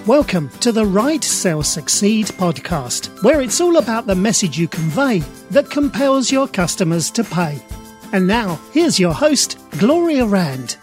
Welcome to the Write, Sell, Succeed podcast, where it's all about the message you convey that compels your customers to pay. And now, here's your host, Gloria Rand.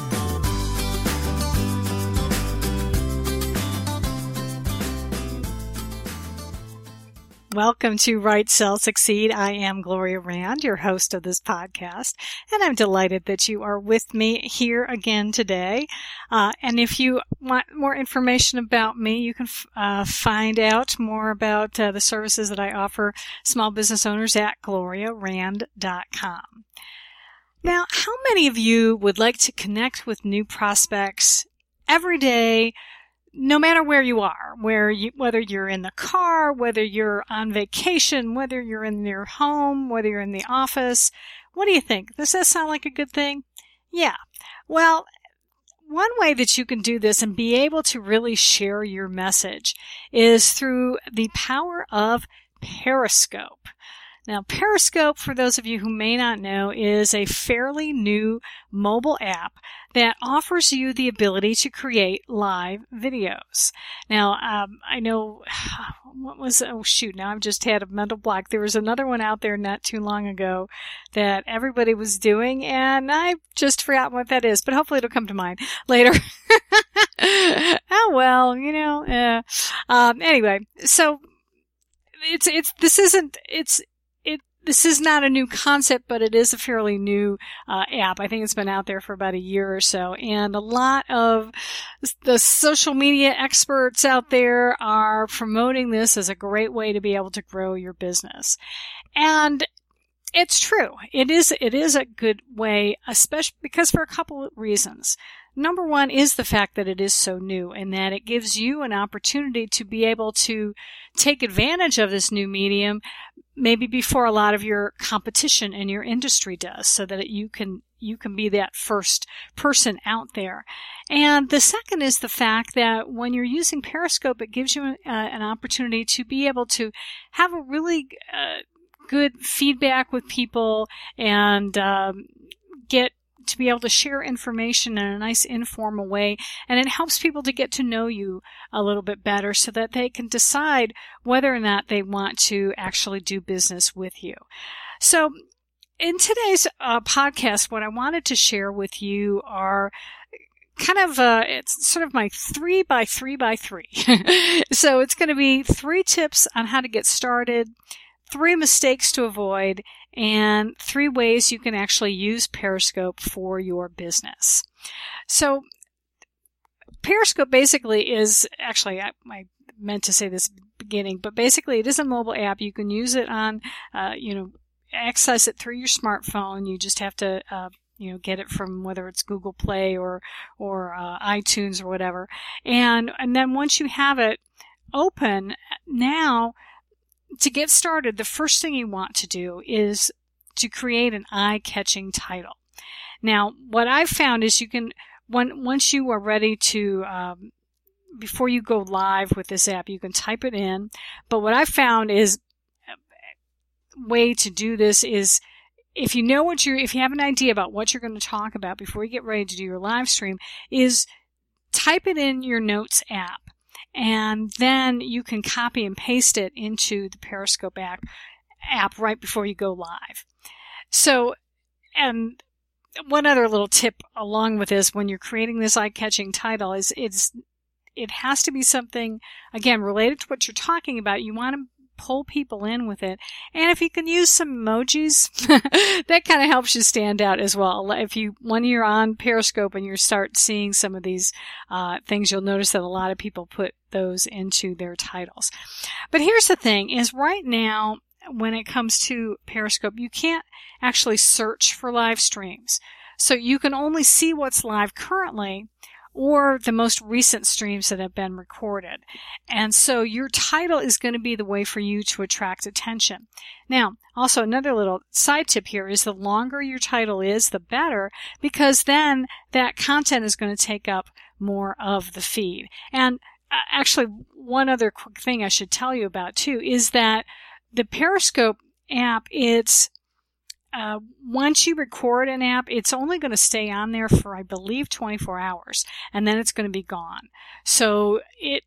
Welcome to Write, Sell, Succeed. I am Gloria Rand, your host of this podcast, and I'm delighted that you are with me here again today. And if you want more information about me, you can find out more about the services that I offer small business owners at gloriarand.com. Now, how many of you would like to connect with new prospects every day, no matter where you are, whether you're in the car, whether you're on vacation, whether you're in your home, whether you're in the office? What do you think? Does that sound like a good thing? Yeah. Well, one way that you can do this and be able to really share your message is through the power of Periscope. Now, Periscope, for those of you who may not know, is a fairly new mobile app that offers you the ability to create live videos. Now, I know, now I've just had a mental block. There was another one out there not too long ago that everybody was doing, and I just forgot what that is, but hopefully it'll come to mind later. Oh, well, anyway, so this is not a new concept, but it is a fairly new app. I think it's been out there for about a year or so. And a lot of the social media experts out there are promoting this as a great way to be able to grow your business. And it's true. It is a good way, especially because for a couple of reasons. Number one is the fact that it is so new and that it gives you an opportunity to be able to take advantage of this new medium maybe before a lot of your competition in your industry does, so that you can be that first person out there. And the second is the fact that when you're using Periscope, it gives you an opportunity to be able to have a really good feedback with people and get to be able to share information in a nice informal way, and it helps people to get to know you a little bit better so that they can decide whether or not they want to actually do business with you. So in today's podcast, what I wanted to share with you are kind of, it's sort of my 3x3x3. So it's going to be 3 tips on how to get started, 3 mistakes to avoid, and 3 ways you can actually use Periscope for your business. So Periscope basically is, actually I meant to say this at the beginning, but basically it is a mobile app. You can use it on, access it through your smartphone. You just have to, get it from whether it's Google Play or iTunes or whatever. And then once you have it open, now, to get started, the first thing you want to do is to create an eye-catching title. Now, what I've found is you can, once you are ready to, before you go live with this app, you can type it in. But what I've found is a way to do this is if you have an idea about what you're going to talk about before you get ready to do your live stream, is type it in your Notes app. And then you can copy and paste it into the Periscope app right before you go live. So, and one other little tip along with this, when you're creating this eye-catching title, is it has to be something, again, related to what you're talking about. You want to pull people in with it. And if you can use some emojis, that kind of helps you stand out as well. When you're on Periscope and you start seeing some of these things, you'll notice that a lot of people put those into their titles. But here's the thing, is right now, when it comes to Periscope, you can't actually search for live streams. So you can only see what's live currently, or the most recent streams that have been recorded. And so your title is going to be the way for you to attract attention. Now, also another little side tip here is the longer your title is, the better, because then that content is going to take up more of the feed. And actually, one other quick thing I should tell you about too is that the Periscope app, it's once you record an app, it's only going to stay on there for, I believe, 24 hours, and then it's going to be gone. So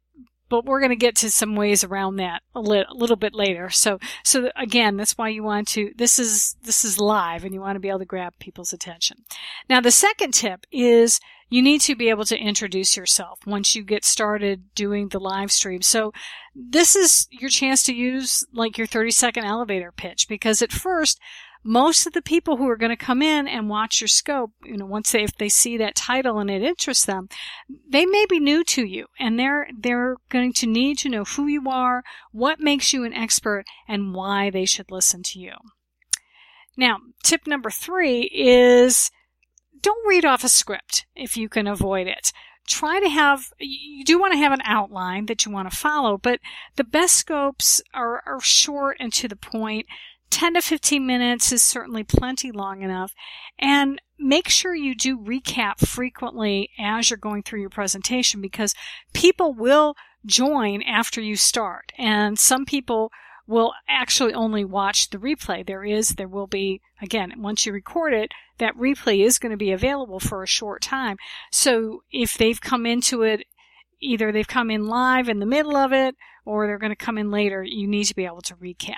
but we're going to get to some ways around that a little bit later. So again, that's why you want to, this is live and you want to be able to grab people's attention. Now, the second tip is you need to be able to introduce yourself once you get started doing the live stream. So this is your chance to use like your 30-second elevator pitch, because at first, most of the people who are going to come in and watch your scope, once if they see that title and it interests them, they may be new to you, and they're going to need to know who you are, what makes you an expert, and why they should listen to you. Now, tip number 3 is don't read off a script if you can avoid it. You do want to have an outline that you want to follow, but the best scopes are short and to the point. 10 to 15 minutes is certainly plenty long enough. And make sure you do recap frequently as you're going through your presentation, because people will join after you start. And some people will actually only watch the replay. There will be, again, once you record it, that replay is going to be available for a short time. So if they've come into it, either they've come in live in the middle of it, or they're going to come in later, you need to be able to recap.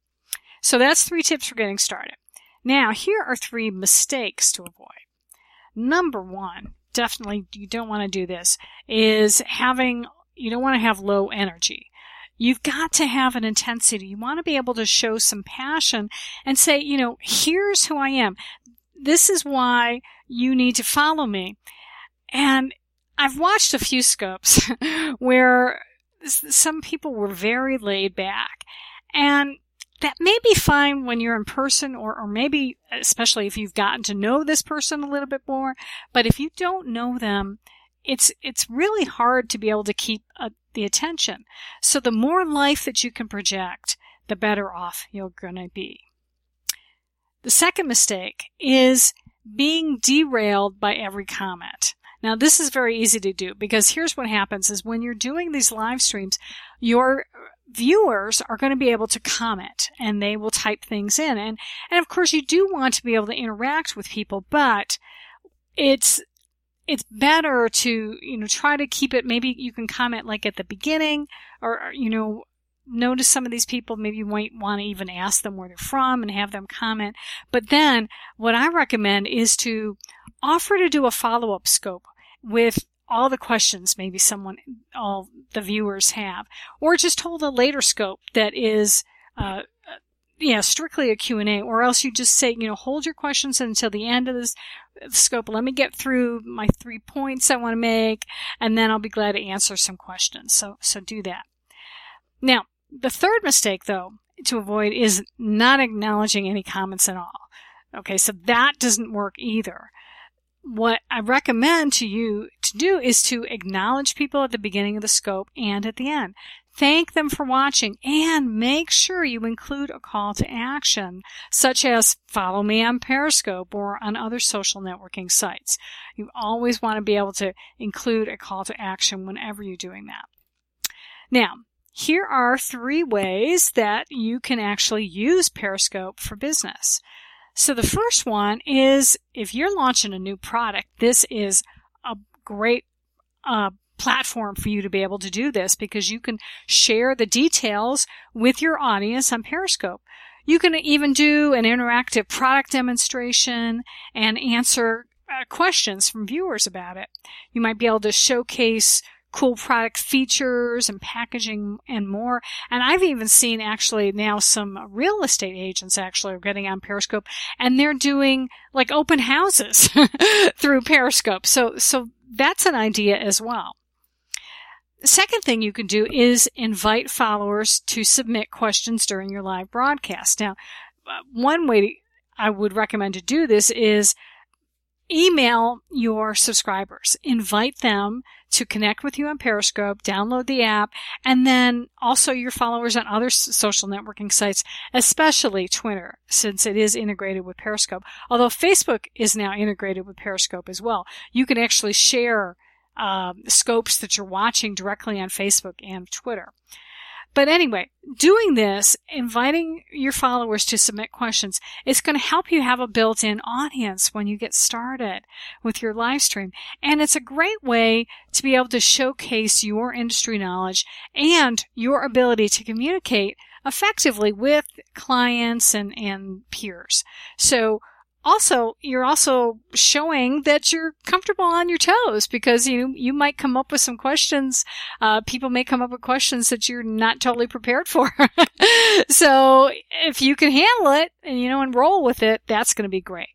So that's 3 tips for getting started. Now, here are 3 mistakes to avoid. Number 1, definitely you don't want to do this, is you don't want to have low energy. You've got to have an intensity. You want to be able to show some passion and say, here's who I am. This is why you need to follow me. And I've watched a few scopes where some people were very laid back, and that may be fine when you're in person, or maybe especially if you've gotten to know this person a little bit more. But if you don't know them, it's really hard to be able to keep the attention. So the more life that you can project, the better off you're going to be. The second mistake is being derailed by every comment. Now, this is very easy to do, because here's what happens is when you're doing these live streams, your viewers are going to be able to comment and they will type things in. And of course, you do want to be able to interact with people, but it's better to, try to keep it. Maybe you can comment like at the beginning, or, notice some of these people, maybe you might want to even ask them where they're from and have them comment. But then what I recommend is to offer to do a follow-up scope with all the questions maybe all the viewers have, or just hold a later scope that is, strictly a Q&A, or else you just say, hold your questions until the end of this scope. Let me get through my 3 points I want to make, and then I'll be glad to answer some questions. So do that. Now, the third mistake, though, to avoid is not acknowledging any comments at all. Okay, so that doesn't work either. What I recommend to you to do is to acknowledge people at the beginning of the scope and at the end. Thank them for watching, and make sure you include a call to action, such as follow me on Periscope or on other social networking sites. You always want to be able to include a call to action whenever you're doing that. Now, here are 3 ways that you can actually use Periscope for business. So the first one is, if you're launching a new product, this is a great platform for you to be able to do this, because you can share the details with your audience on Periscope. You can even do an interactive product demonstration and answer questions from viewers about it. You might be able to showcase cool product features and packaging and more. And I've even seen actually now some real estate agents actually are getting on Periscope, and they're doing like open houses through Periscope. So that's an idea as well. The second thing you can do is invite followers to submit questions during your live broadcast. Now, one way I would recommend to do this is email your subscribers. Invite them to connect with you on Periscope, download the app, and then also your followers on other social networking sites, especially Twitter, since it is integrated with Periscope. Although Facebook is now integrated with Periscope as well. You can actually share scopes that you're watching directly on Facebook and Twitter. But anyway, doing this, inviting your followers to submit questions, it's going to help you have a built-in audience when you get started with your live stream. And it's a great way to be able to showcase your industry knowledge and your ability to communicate effectively with clients and peers. So also, you're also showing that you're comfortable on your toes, because you might come up with some questions. People may come up with questions that you're not totally prepared for. So if you can handle it and roll with it, that's going to be great.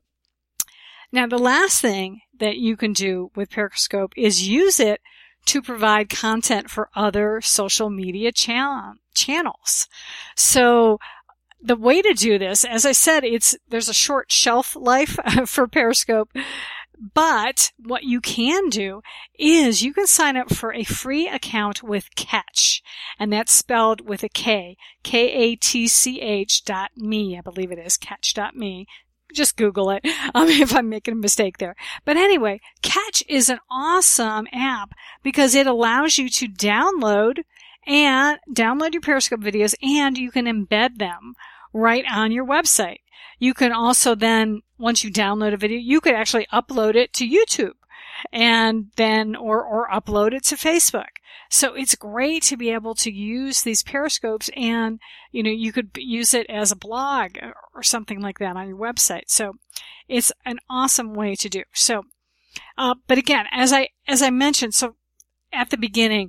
Now, the last thing that you can do with Periscope is use it to provide content for other social media channels. So the way to do this, as I said, there's a short shelf life for Periscope, but what you can do is you can sign up for a free account with Catch, and that's spelled with a K, KATCH.me, I believe it is, Catch.me. Just Google it if I'm making a mistake there. But anyway, Catch is an awesome app because it allows you to download your Periscope videos, and you can embed them right on your website. You can also then, once you download a video, you could actually upload it to YouTube and then, or upload it to Facebook. So it's great to be able to use these Periscopes, and, you could use it as a blog or something like that on your website. So it's an awesome way to do. So, but again, as I mentioned, so at the beginning,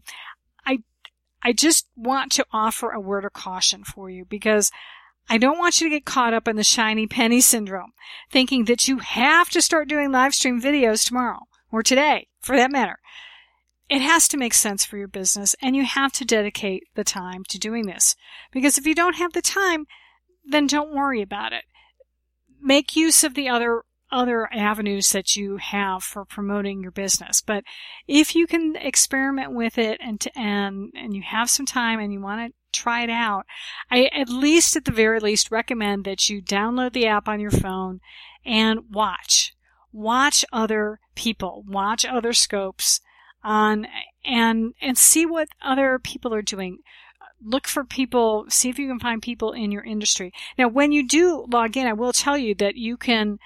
I just want to offer a word of caution for you, because I don't want you to get caught up in the shiny penny syndrome, thinking that you have to start doing live stream videos tomorrow or today, for that matter. It has to make sense for your business, and you have to dedicate the time to doing this. Because if you don't have the time, then don't worry about it. Make use of the other avenues that you have for promoting your business. But if you can experiment with it and you have some time and you want to try it out, I at the very least recommend that you download the app on your phone and watch other people, watch other scopes and see what other people are doing. Look for people, see if you can find people in your industry. Now, when you do log in, I will tell you that you can,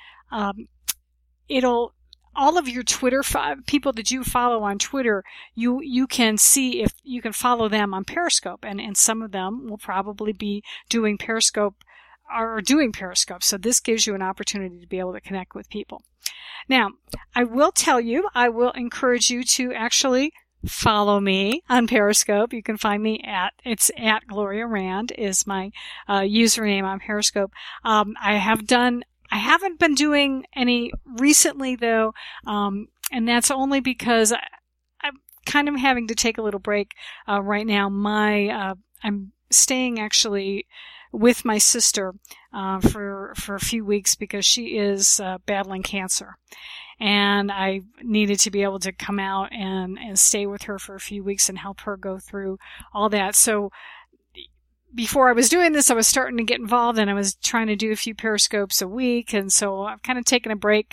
all of your Twitter, people that you follow on Twitter, you can see if you can follow them on Periscope, and some of them will probably be doing Periscope. So this gives you an opportunity to be able to connect with people. Now, I will encourage you to actually follow me on Periscope. You can find me at Gloria Rand is my username on Periscope. I haven't been doing any recently, though, and that's only because I'm kind of having to take a little break right now. I'm staying actually with my sister for a few weeks because she is battling cancer, and I needed to be able to come out and stay with her for a few weeks and help her go through all that. So before I was doing this, I was starting to get involved, and I was trying to do a few Periscopes a week, and so I've kind of taken a break